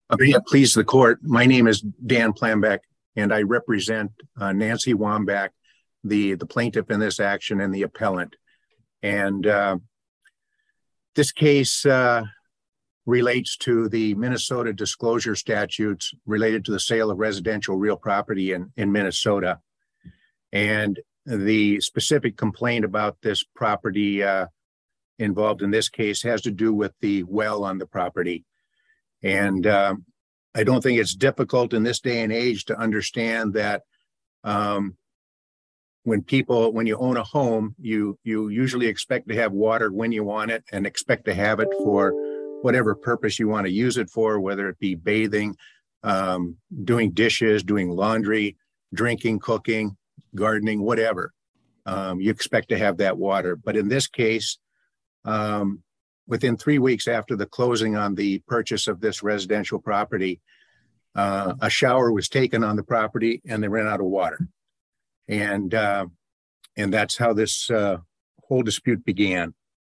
May it please the court. My name is Dan Plambeck, and I represent Nancy Wambach, the plaintiff in this action and the appellant. And this case relates to the Minnesota disclosure statutes related to the sale of residential real property in Minnesota. And the specific complaint about this property involved in this case has to do with the well on the property. And I don't think it's difficult in this day and age to understand that when you own a home, you usually expect to have water when you want it and expect to have it for whatever purpose you want to use it for, whether it be bathing, doing dishes, doing laundry, drinking, cooking, gardening, whatever. You expect to have that water. But in this case, within 3 weeks after the closing on the purchase of this residential property, a shower was taken on the property and they ran out of water. And that's how this whole dispute began.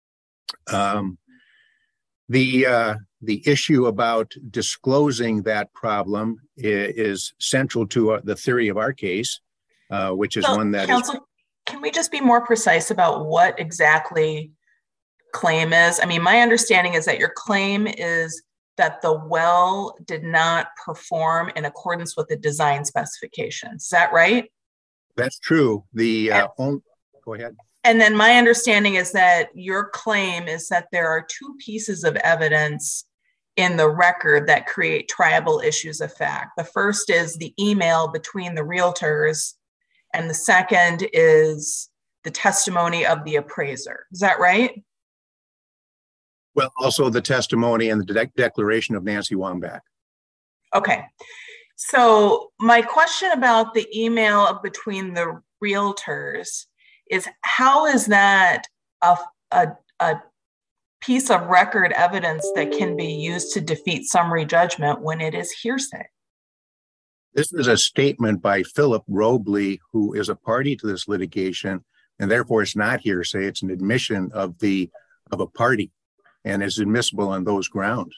The issue about disclosing that problem is central to the theory of our case, which is one that Counsel, can we just be more precise about what exactly claim is? I mean, my understanding is that your claim is that the well did not perform in accordance with the design specifications. Is that right? That's true. Go ahead. And then my understanding is that your claim is that there are two pieces of evidence in the record that create triable issues of fact. The first is the email between the realtors, and the second is the testimony of the appraiser. Is that right? Well, also the testimony and the declaration of Nancy Wambach. Okay. So my question about the email between the realtors is, how is that a piece of record evidence that can be used to defeat summary judgment when it is hearsay? This is a statement by Philip Robley, who is a party to this litigation, and therefore it's not hearsay. It's an admission of a party, and is admissible on those grounds.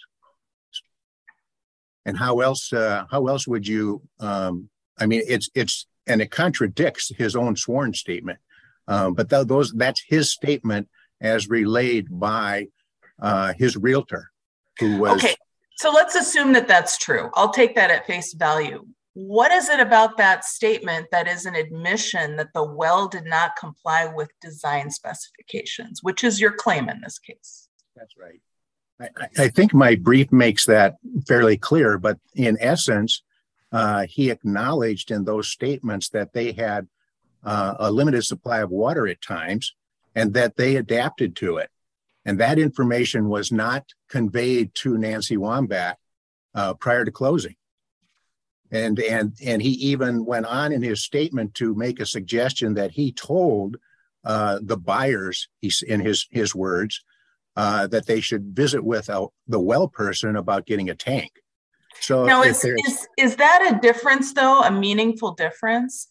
And how else would you? It contradicts his own sworn statement. But that's his statement as relayed by his realtor, who was. Okay, so let's assume that that's true. I'll take that at face value. What is it about that statement that is an admission that the well did not comply with design specifications, which is your claim in this case? That's right. I think my brief makes that fairly clear, but in essence, he acknowledged in those statements that they had a limited supply of water at times and that they adapted to it. And that information was not conveyed to Nancy Wambach prior to closing. And he even went on in his statement to make a suggestion that he told the buyers, in his words, that they should visit with the well person about getting a tank. So now, is that a difference, though, a meaningful difference?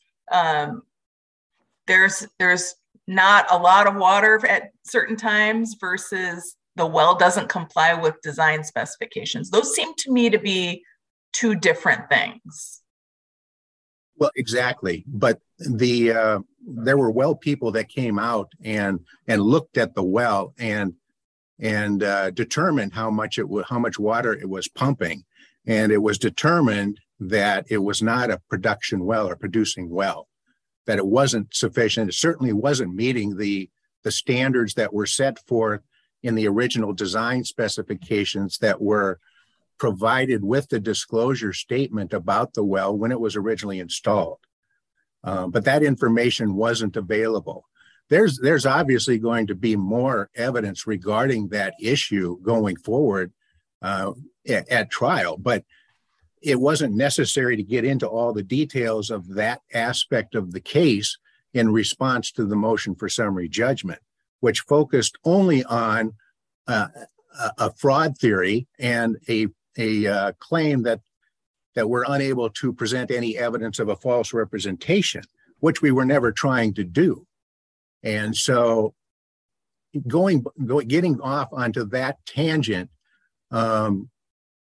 There's not a lot of water at certain times versus the well doesn't comply with design specifications. Those seem to me to be two different things. Well, exactly. But there were well people that came out and looked at the well and determined how much water it was pumping, and it was determined that it was not a production well or producing well, that it wasn't sufficient. It certainly wasn't meeting the standards that were set forth in the original design specifications that were provided with the disclosure statement about the well when it was originally installed. But that information wasn't available. There's obviously going to be more evidence regarding that issue going forward at trial, but it wasn't necessary to get into all the details of that aspect of the case in response to the motion for summary judgment, which focused only on a fraud theory and a claim that we're unable to present any evidence of a false representation, which we were never trying to do. And so getting off onto that tangent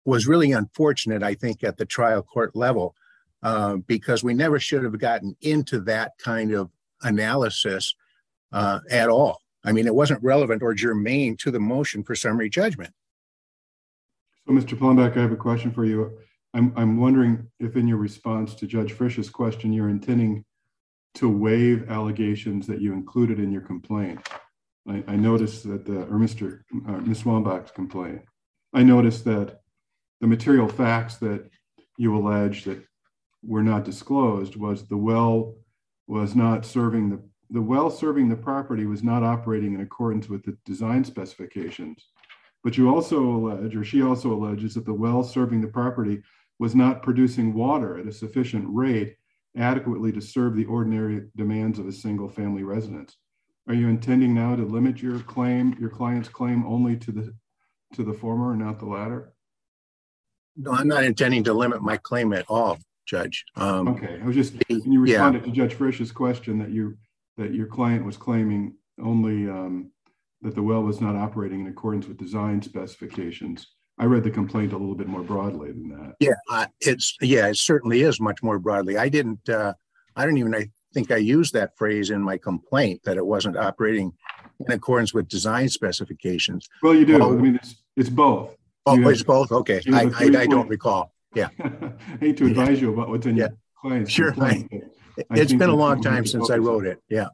was really unfortunate, I think, at the trial court level, because we never should have gotten into that kind of analysis at all. I mean, it wasn't relevant or germane to the motion for summary judgment. So, Mr. Plumbeck, I have a question for you. I'm wondering if in your response to Judge Frisch's question, you're intending to waive allegations that you included in your complaint. I noticed that Ms. Wambach's complaint, I noticed that the material facts that you allege that were not disclosed was the well serving the property was not operating in accordance with the design specifications. But you also allege, or she also alleges, that the well serving the property was not producing water at a sufficient rate adequately to serve the ordinary demands of a single family residence. Are you intending now to limit your client's claim only to the former and not the latter? No, I'm not intending to limit my claim at all, Judge. Okay, I was just, when you responded to Judge Frisch's question that your client was claiming only that the well was not operating in accordance with design specifications. I read the complaint a little bit more broadly than that. It certainly is much more broadly. I think I used that phrase in my complaint, that it wasn't operating in accordance with design specifications. Well, you do. I mean, it's both. Oh, it's both? Okay. I don't recall. Yeah. I hate to advise you about what's in your client's complaint. It's been a long time since I wrote it. Yeah.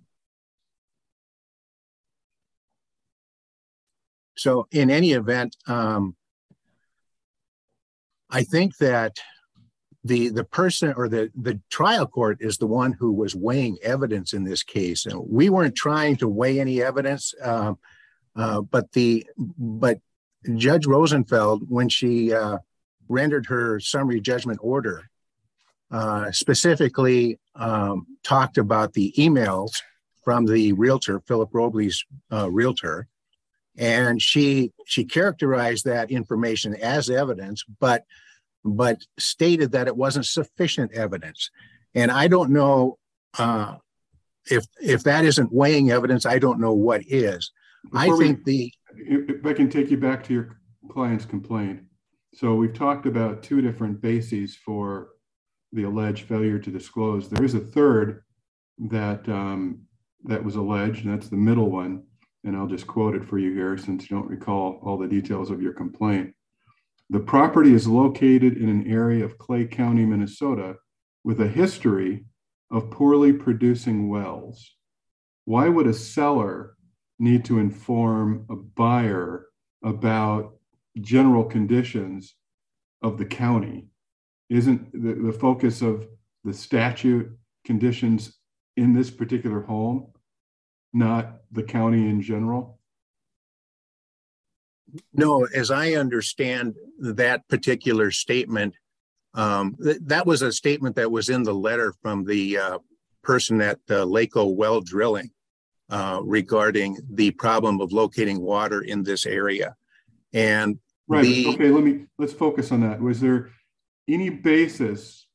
So in any event, I think that the person or the trial court is the one who was weighing evidence in this case. And we weren't trying to weigh any evidence, but Judge Rosenfeld, when she rendered her summary judgment order, specifically talked about the emails from the realtor, Philip Robley's realtor, and she characterized that information as evidence, but stated that it wasn't sufficient evidence. And I don't know if that isn't weighing evidence, I don't know what is. If I can take you back to your client's complaint. So we've talked about two different bases for the alleged failure to disclose. There is a third that was alleged, and that's the middle one. And I'll just quote it for you here since you don't recall all the details of your complaint. The property is located in an area of Clay County, Minnesota, with a history of poorly producing wells. Why would a seller need to inform a buyer about general conditions of the county? Isn't the focus of the statute conditions in this particular home, not the county in general? No, as I understand that particular statement, that was a statement that was in the letter from the person at Laco Well Drilling regarding the problem of locating water in this area. And let's focus on that. Was there any basis?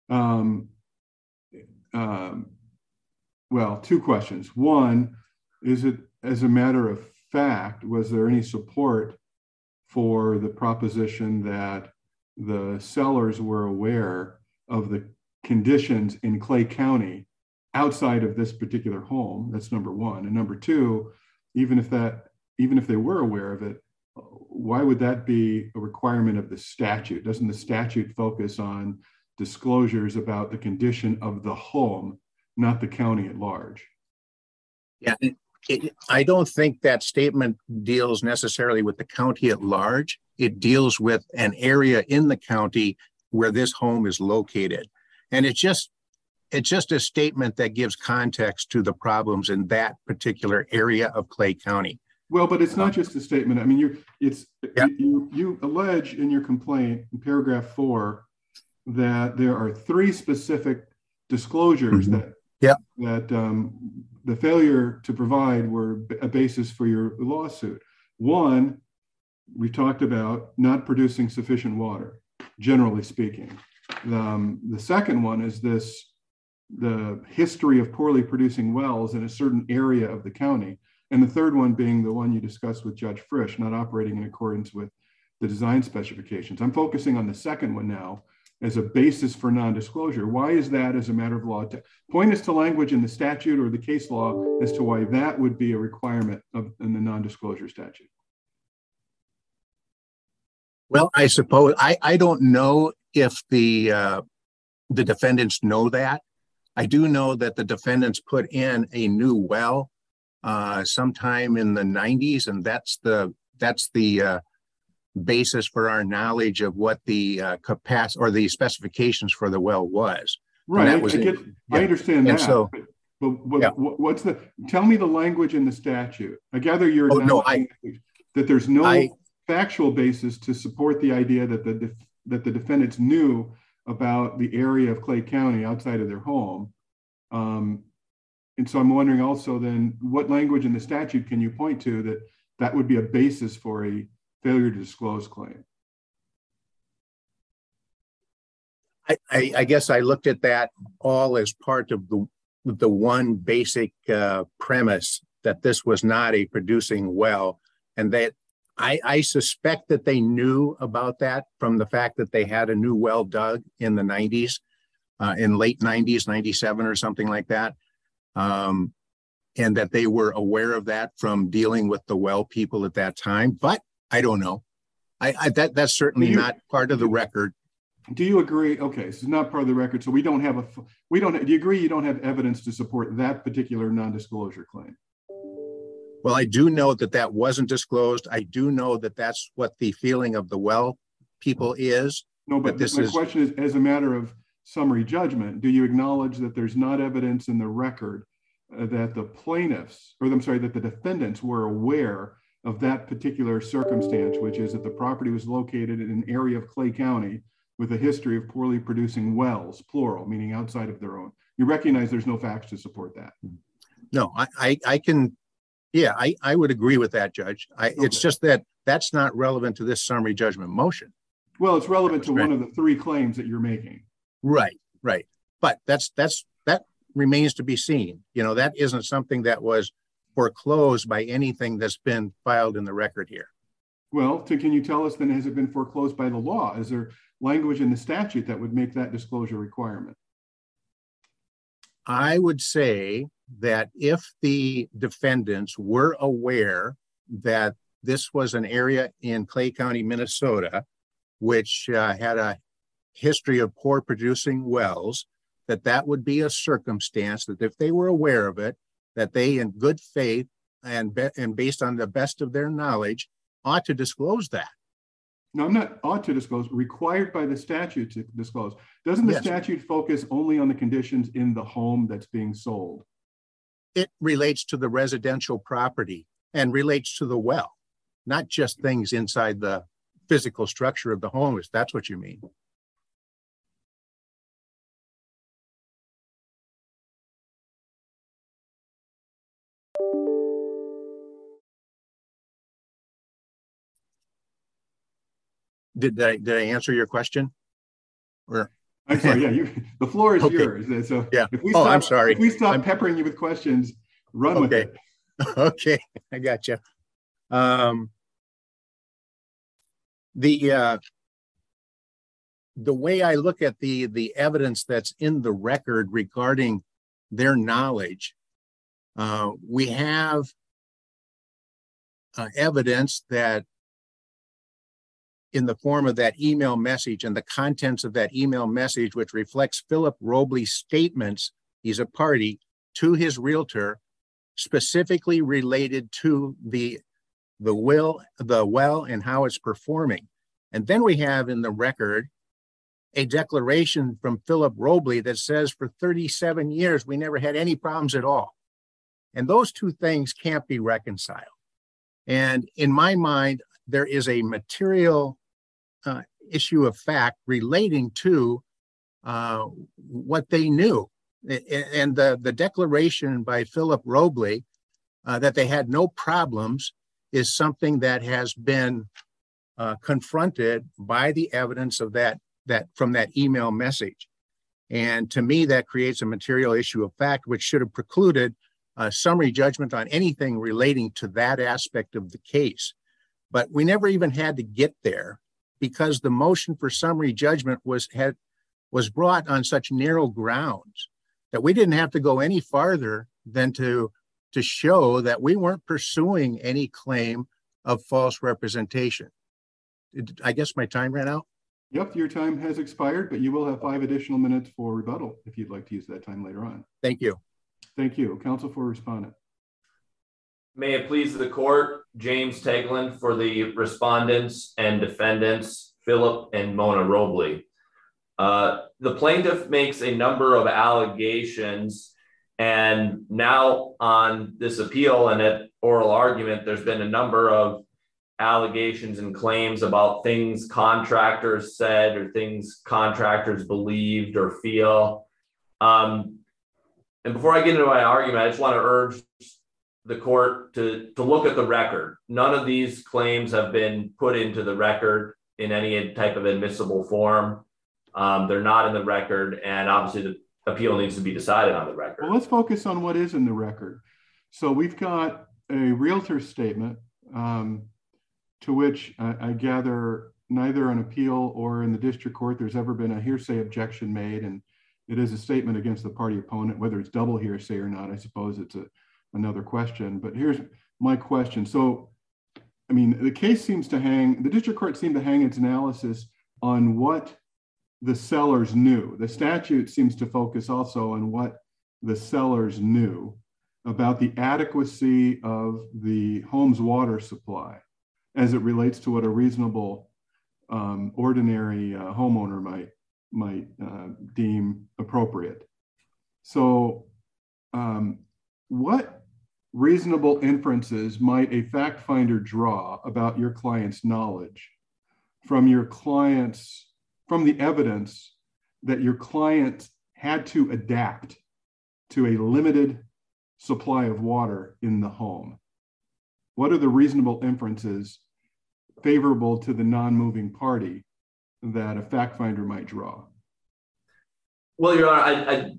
Well, two questions. One, is it as a matter of fact, was there any support for the proposition that the sellers were aware of the conditions in Clay County outside of this particular home? That's number one. And number two, even if they were aware of it, why would that be a requirement of the statute? Doesn't the statute focus on disclosures about the condition of the home, not the county at large? Yeah, I don't think that statement deals necessarily with the county at large. It deals with an area in the county where this home is located. And it's just a statement that gives context to the problems in that particular area of Clay County. Well, but it's not just a statement. I mean, you allege in your complaint in paragraph 4 that there are 3 specific disclosures that the failure to provide were a basis for your lawsuit. One, we talked about not producing sufficient water, generally speaking. The second one is the history of poorly producing wells in a certain area of the county. And the third one being the one you discussed with Judge Frisch, not operating in accordance with the design specifications. I'm focusing on the second one now as a basis for non-disclosure. Why is that as a matter of law? Point us to language in the statute or the case law as to why that would be a requirement in the non-disclosure statute. Well, I suppose I don't know if the defendants know that. I do know that the defendants put in a new well sometime in the 90s, and that's the basis for our knowledge of what the capacity or the specifications for the well was. Right. I understand that. So, what's tell me the language in the statute. I gather you're that there's no factual basis to support the idea that the defendants knew about the area of Clay County outside of their home. And so I'm wondering also then what language in the statute can you point to that would be a basis for a failure to disclose claim? I guess I looked at that all as part of the one basic premise that this was not a producing well, and that I suspect that they knew about that from the fact that they had a new well dug in the 90s, in late 90s, 97 or something like that. And that they were aware of that from dealing with the well people at that time, but I don't know. That's certainly not part of the record. Do you agree? Okay, this is not part of the record, so do you agree you don't have evidence to support that particular non-disclosure claim? Well, I do know that wasn't disclosed. I do know that that's what the feeling of the well people is. No, but my question is, as a matter of summary judgment, do you acknowledge that there's not evidence in the record that the defendants were aware of that particular circumstance, which is that the property was located in an area of Clay County with a history of poorly producing wells, plural, meaning outside of their own? You recognize there's no facts to support that? No, I can. Yeah, I would agree with that, Judge. It's just that that's not relevant to this summary judgment motion. Well, it's relevant to one of the three claims that you're making. Right. But that remains to be seen. That isn't something that was foreclosed by anything that's been filed in the record here. Well, can you tell us then, has it been foreclosed by the law? Is there language in the statute that would make that disclosure requirement? I would say that if the defendants were aware that this was an area in Clay County, Minnesota, which had a history of poor producing wells, that would be a circumstance that if they were aware of it, that they in good faith and based on the best of their knowledge ought to disclose that. No, I'm not ought to disclose, required by the statute to disclose. Doesn't the statute focus only on the conditions in the home that's being sold? It relates to the residential property and relates to the well, not just things inside the physical structure of the home, if that's what you mean. Did I answer your question? Or I'm sorry. Yeah, the floor is yours. So if we I'm sorry. If we stop peppering you with questions, run with it. Okay, I got you. The way I look at the evidence that's in the record regarding their knowledge, we have evidence that in the form of that email message and the contents of that email message, which reflects Philip Robley's statements, he's a party, to his realtor, specifically related to the well and how it's performing. And then we have in the record a declaration from Philip Robley that says for 37 years, we never had any problems at all. And those two things can't be reconciled. And in my mind, there is a material issue of fact relating to what they knew. And the declaration by Philip Robley that they had no problems is something that has been confronted by the evidence of that from that email message. And to me, that creates a material issue of fact, which should have precluded a summary judgment on anything relating to that aspect of the case. But we never even had to get there because the motion for summary judgment was brought on such narrow grounds that we didn't have to go any farther than to show that we weren't pursuing any claim of false representation. I guess my time ran out. Yep, your time has expired, but you will have 5 additional minutes for rebuttal if you'd like to use that time later on. Thank you. Thank you. Counsel for respondent. May it please the court, James Teglin for the respondents and defendants, Philip and Mona Robley. The plaintiff makes a number of allegations, and now on this appeal and at oral argument, there's been a number of allegations and claims about things contractors said or things contractors believed or feel. And before I get into my argument, I just want to urge the court to look at the record. None of these claims have been put into the record in any type of admissible form. They're not in the record, and obviously the appeal needs to be decided on the record. Well, let's focus on what is in the record. So we've got a realtor statement to which I gather neither on appeal or in the district court there's ever been a hearsay objection made, and it is a statement against the party opponent. Whether it's double hearsay or not, I suppose it's another question. But here's my question. So, I mean, the case seems to hang, the district court seemed to hang its analysis on what the sellers knew. The statute seems to focus also on what the sellers knew about the adequacy of the home's water supply as it relates to what a reasonable ordinary homeowner might deem appropriate. So what reasonable inferences might a fact finder draw about your client's knowledge from the evidence that your client had to adapt to a limited supply of water in the home? What are the reasonable inferences favorable to the non-moving party that a fact finder might draw? Well, Your Honor,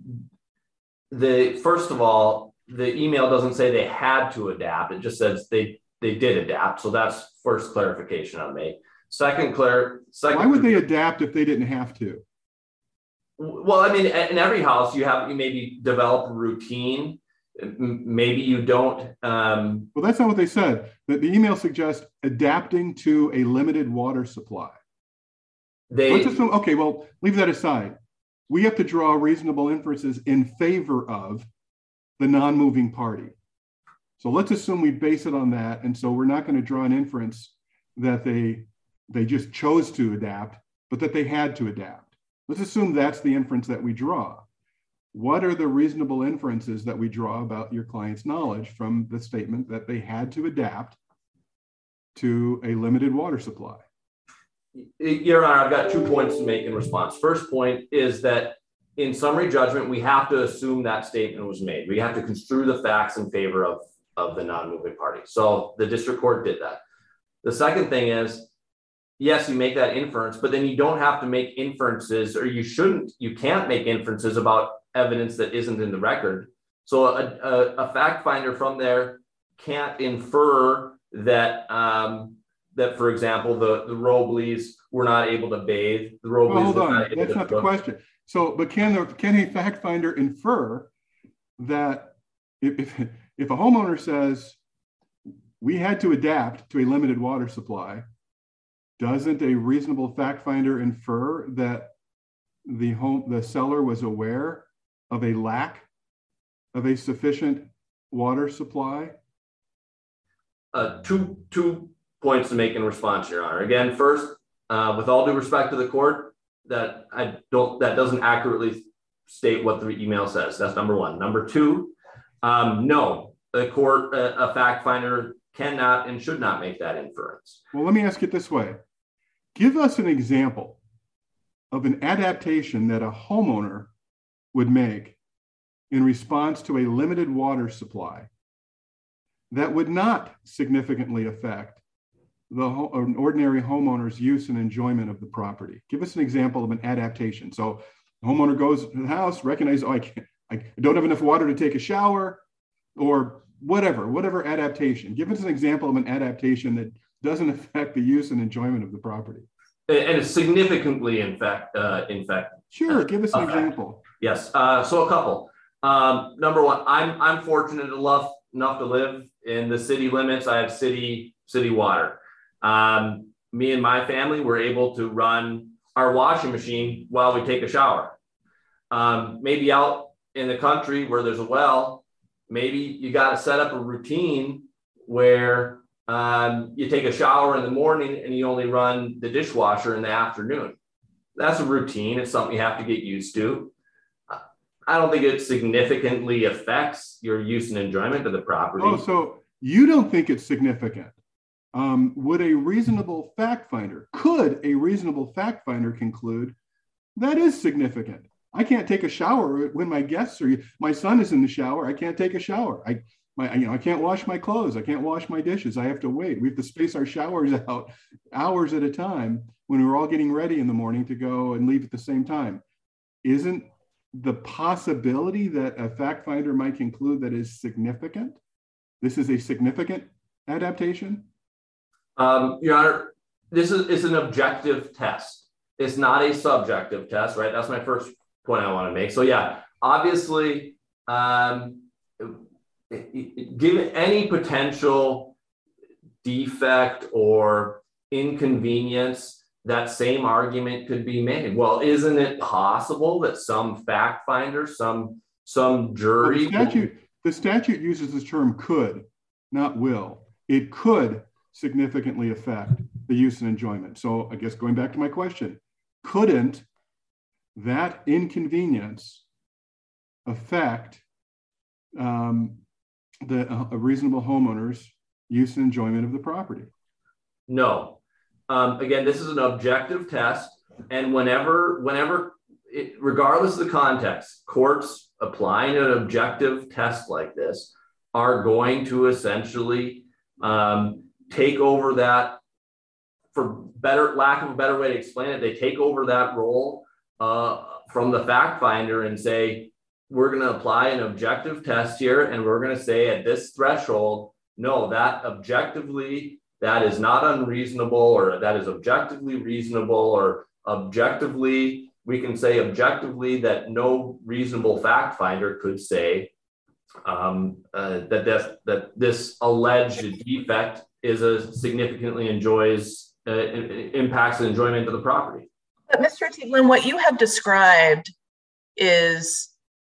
first of all, the email doesn't say they had to adapt. It just says they did adapt. So that's first clarification I'll make. Second, why would they adapt if they didn't have to? Well, I mean, in every house you maybe develop a routine. Maybe you don't. Well, that's not what they said. The email suggests adapting to a limited water supply. Let's assume, okay, well, leave that aside. We have to draw reasonable inferences in favor of the non-moving party. So let's assume we base it on that. And so we're not going to draw an inference that they just chose to adapt, but that they had to adapt. Let's assume that's the inference that we draw. What are the reasonable inferences that we draw about your client's knowledge from the statement that they had to adapt to a limited water supply? Your Honor, I've got 2 points to make in response. First point is that in summary judgment, we have to assume that statement was made. We have to construe the facts in favor of the non-moving party. So the district court did that. The second thing is, yes, you make that inference, but then you don't have to make inferences, or you can't make inferences about evidence that isn't in the record. So a fact finder from there can't infer that, for example, the Robleys were not able to bathe. The Robleys well, hold on, that's not the question. So, but can a fact finder infer that if a homeowner says we had to adapt to a limited water supply, doesn't a reasonable fact finder infer that the seller was aware of a lack of a sufficient water supply? Two points to make in response, Your Honor. Again, first, with all due respect to the court, that doesn't accurately state what the email says. That's number one. Number two, no, the court, a fact finder cannot and should not make that inference. Well, let me ask it this way. Give us an example of an adaptation that a homeowner would make in response to a limited water supply that would not significantly affect an ordinary homeowner's use and enjoyment of the property. Give us an example of an adaptation. So the homeowner goes to the house, recognizes, oh, I don't have enough water to take a shower, or whatever adaptation. Give us an example of an adaptation doesn't affect the use and enjoyment of the property. And it's significantly in fact. Sure, give us an example. Yes, so a couple. Number one, I'm fortunate enough to live in the city limits. I have city water. Me and my family were able to run our washing machine while we take a shower. Maybe out in the country where there's a well, maybe you got to set up a routine where you take a shower in the morning and you only run the dishwasher in the afternoon. That's a routine. It's something you have to get used to. I don't think it significantly affects your use and enjoyment of the property. Oh, so you don't think it's significant? Could a reasonable fact finder conclude that is significant? I can't take a shower when my guests are. My son is in the shower. I can't take a shower. I can't wash my clothes. I can't wash my dishes. I have to wait. We have to space our showers out hours at a time when we're all getting ready in the morning to go and leave at the same time. Isn't the possibility that a fact finder might conclude that is significant? This is a significant adaptation? Your Honor, this is an objective test. It's not a subjective test, right? That's my first point I want to make. So yeah, obviously, given any potential defect or inconvenience, that same argument could be made. Well, isn't it possible that some fact finder, some jury... Well, the statute uses the term could, not will. It could significantly affect the use and enjoyment. So I guess going back to my question, couldn't that inconvenience affect a reasonable homeowner's use and enjoyment of the property? No. Again, this is an objective test, and whenever regardless of the context, courts applying an objective test like this are going to essentially take over that, for lack of a better way to explain it, they take over that role from the fact finder and say, we're going to apply an objective test here, and we're going to say at this threshold, no, that is not unreasonable, or that is objectively reasonable, or objectively, we can say objectively that no reasonable fact finder could say that this alleged defect significantly impacts the enjoyment of the property. But Mr. Tiedemann, what you have described is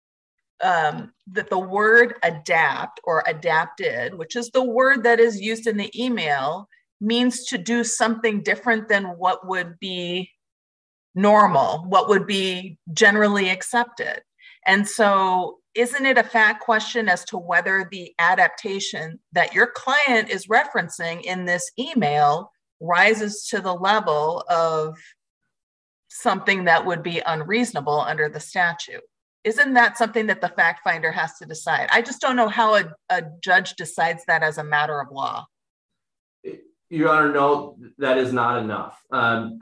that the word adapt or adapted, which is the word that is used in the email, means to do something different than what would be normal, what would be generally accepted. And so isn't it a fact question as to whether the adaptation that your client is referencing in this email rises to the level of something that would be unreasonable under the statute? Isn't that something that the fact finder has to decide? I just don't know how a judge decides that as a matter of law. Your Honor, no, that is not enough. Why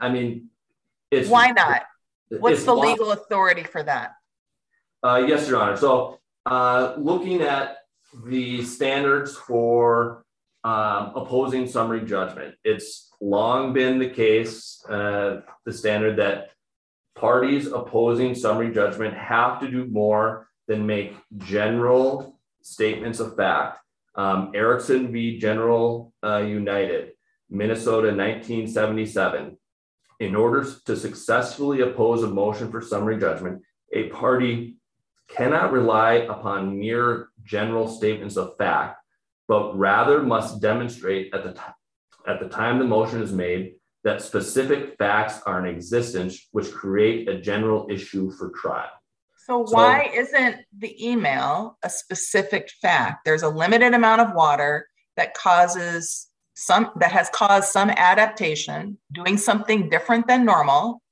not? What's the legal authority for that? Yes, Your Honor. So looking at the standards for opposing summary judgment, it's long been the case, the standard that parties opposing summary judgment have to do more than make general statements of fact. Erickson v. General United, Minnesota, 1977. In order to successfully oppose a motion for summary judgment, a party cannot rely upon mere general statements of fact, but rather must demonstrate at the time the motion is made that specific facts are in existence which create a general issue for trial. So why isn't the email a specific fact? There's a limited amount of water that has caused some adaptation, doing something different than normal.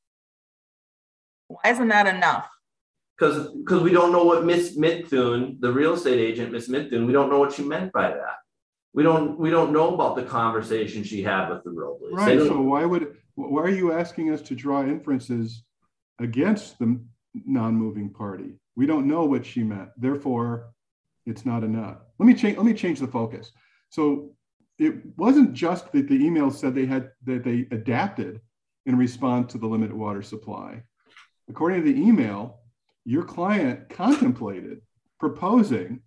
Why isn't that enough? Because we don't know what Miss Mithun, the real estate agent, Miss Mithun, we don't know what she meant by that. We don't know about the conversation she had with the Robles. Right. So why are you asking us to draw inferences against the non-moving party? We don't know what she meant. Therefore, it's not enough. Let me change the focus. So it wasn't just that the email said that they adapted in response to the limited water supply. According to the email, your client contemplated proposing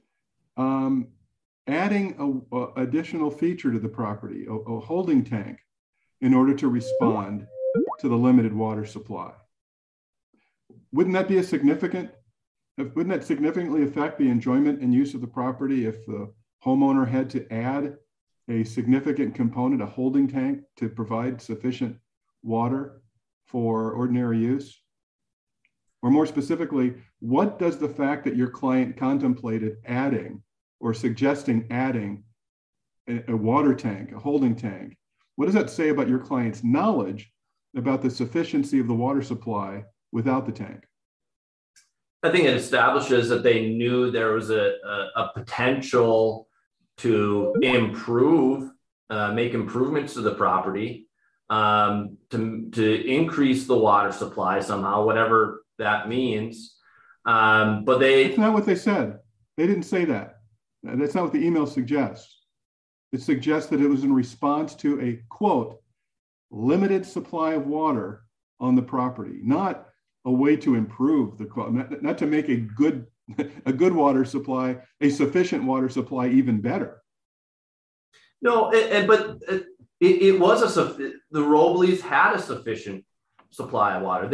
adding an additional feature to the property, a holding tank, in order to respond to the limited water supply. Wouldn't that significantly affect the enjoyment and use of the property if the homeowner had to add a significant component, a holding tank, to provide sufficient water for ordinary use? Or more specifically, what does the fact that your client contemplated adding or suggesting adding a water tank, a holding tank, what does that say about your client's knowledge about the sufficiency of the water supply without the tank? I think it establishes that they knew there was a potential to improve, make improvements to the property, to increase the water supply somehow, whatever that means. But that's not what they said. They didn't say that. That's not what the email suggests. It suggests that it was in response to a, quote, limited supply of water on the property, not a way to improve the quality, not to make a good water supply, a sufficient water supply, even better. No, but it was the Robleys had a sufficient supply of water.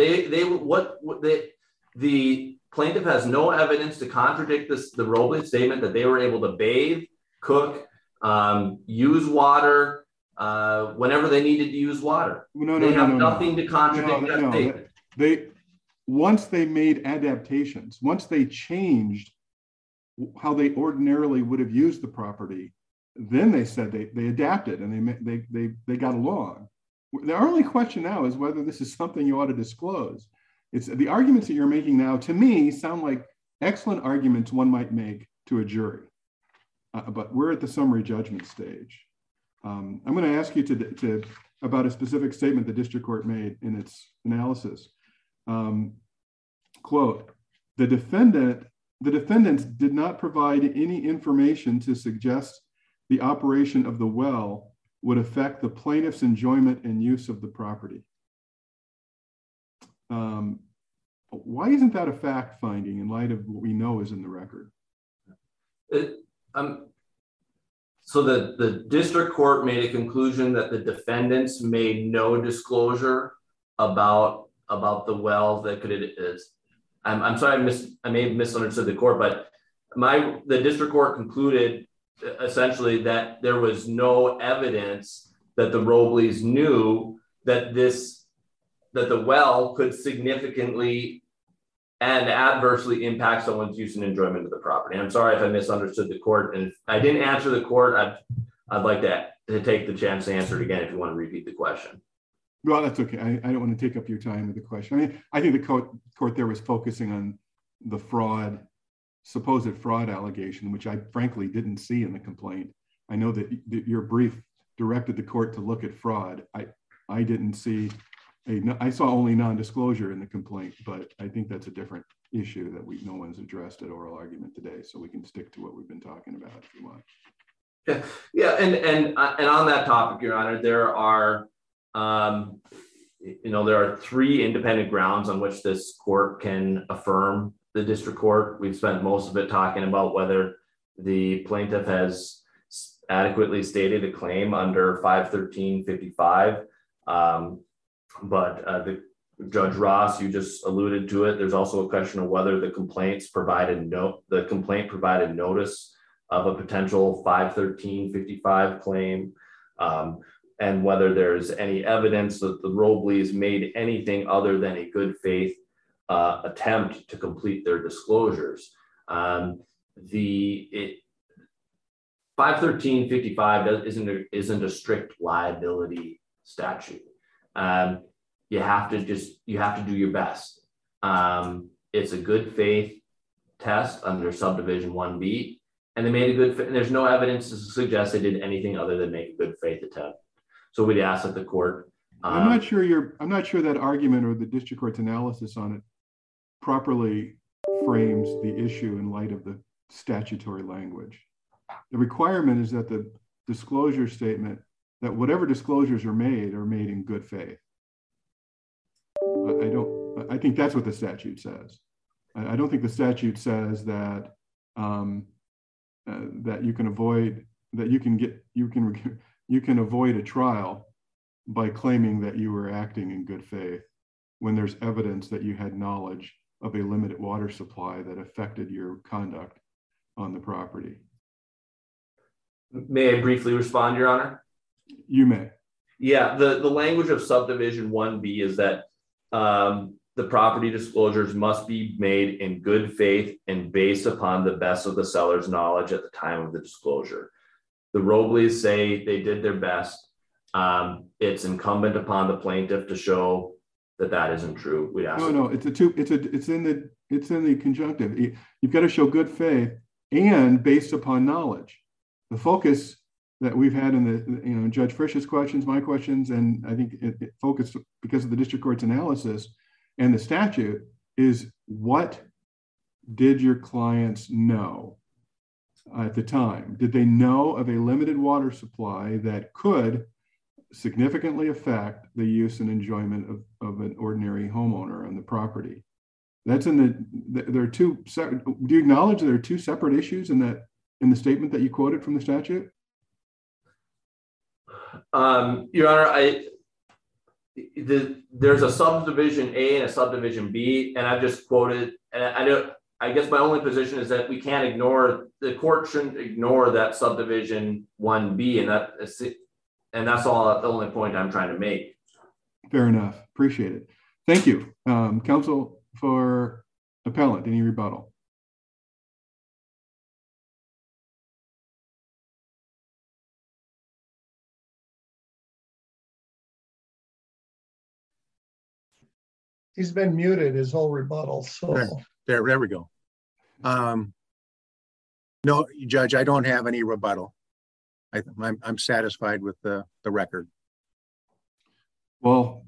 The plaintiff has no evidence to contradict the Robley statement that they were able to bathe, cook, use water whenever they needed to use water. They have nothing to contradict that statement. Once they made adaptations, once they changed how they ordinarily would have used the property, then they said they adapted and they got along. The only question now is whether this is something you ought to disclose. It's the arguments that you're making now, to me, sound like excellent arguments one might make to a jury. But we're at the summary judgment stage. I'm going to ask you to about a specific statement the district court made in its analysis. Quote, the defendants did not provide any information to suggest the operation of the well would affect the plaintiff's enjoyment and use of the property. Why isn't that a fact finding in light of what we know is in the record? So the district court made a conclusion that the defendants made no disclosure about the well that I'm sorry, I may have misunderstood the court, but the district court concluded essentially that there was no evidence that the Robleys knew that the well could significantly and adversely impact someone's use and enjoyment of the property. I'm sorry if I misunderstood the court, and if I didn't answer the court, I'd like to take the chance to answer it again if you want to repeat the question. Well, that's okay. I don't want to take up your time with the question. I mean, I think the court there was focusing on the supposed fraud allegation, which I frankly didn't see in the complaint. I know that your brief directed the court to look at fraud. I didn't see I saw only non-disclosure in the complaint, but I think that's a different issue that no one's addressed at oral argument today. So we can stick to what we've been talking about if you want. Yeah, and on that topic, Your Honor, there are three independent grounds on which this court can affirm the district court. We've spent most of it talking about whether the plaintiff has adequately stated a claim under 513-55. But the Judge Ross, you just alluded to it. There's also a question of whether the complaint provided notice of a potential 513-55 claim, and whether there's any evidence that the Robleys made anything other than a good faith attempt to complete their disclosures. 513-55 isn't a strict liability statute. You have to do your best. It's a good faith test under subdivision 1B, and they made a good. There's no evidence to suggest they did anything other than make a good faith attempt. So we'd ask that the court. I'm not sure that argument or the district court's analysis on it properly frames the issue in light of the statutory language. The requirement is that the disclosure statement that whatever disclosures are made in good faith. I think that's what the statute says. I don't think the statute says that that you can avoid a trial by claiming that you were acting in good faith when there's evidence that you had knowledge of a limited water supply that affected your conduct on the property. May I briefly respond, Your Honor? You may. Yeah, the language of subdivision 1B is that the property disclosures must be made in good faith and based upon the best of the seller's knowledge at the time of the disclosure. The Robleys say they did their best. It's incumbent upon the plaintiff to show that that isn't true. It's in the conjunctive. You've got to show good faith and based upon knowledge. The focus that we've had in the Judge Frisch's questions, my questions, and I think it focused because of the district court's analysis and the statute is, what did your clients know at the time? Did they know of a limited water supply that could significantly affect the use and enjoyment of an ordinary homeowner on the property? That's there are two separate. Do you acknowledge there are two separate issues in the statement that you quoted from the statute? Your Honor, there's a subdivision A and a subdivision B, and I've just quoted, and I guess my only position is that we can't ignore, the court shouldn't ignore that subdivision 1B, and that's all, the only point I'm trying to make. Fair enough. Appreciate it. Thank you. Counsel for appellant, any rebuttal? He's been muted his whole rebuttal. So there we go. No, Judge, I don't have any rebuttal. I'm satisfied with the record. Well,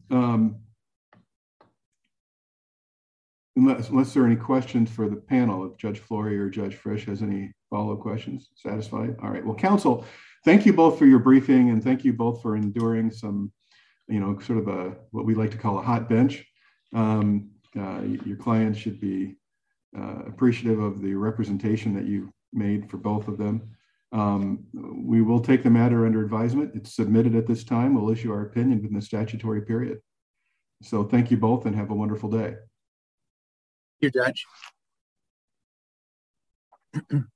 unless there are any questions for the panel, if Judge Flory or Judge Frisch has any follow-up questions, satisfied? All right. Well, counsel, thank you both for your briefing, and thank you both for enduring some, sort of what we like to call a hot bench. Your clients should be appreciative of the representation that you made for both of them. We will take the matter under advisement. It's submitted at this time. We'll issue our opinion within the statutory period. So thank you both and have a wonderful day. Thank you, Judge.